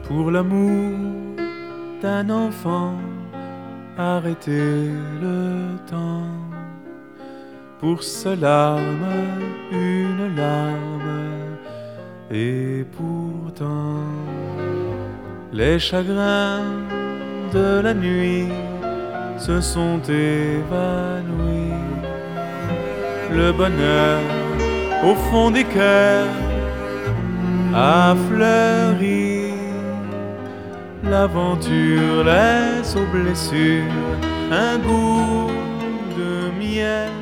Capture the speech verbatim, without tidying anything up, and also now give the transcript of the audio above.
Pour l'amour d'un enfant, arrêtez le temps. Pour seule larme, une larme, et pourtant les chagrins de la nuit se sont évanouis. Le bonheur au fond des cœurs a fleuri. L'aventure laisse aux blessures un goût de miel.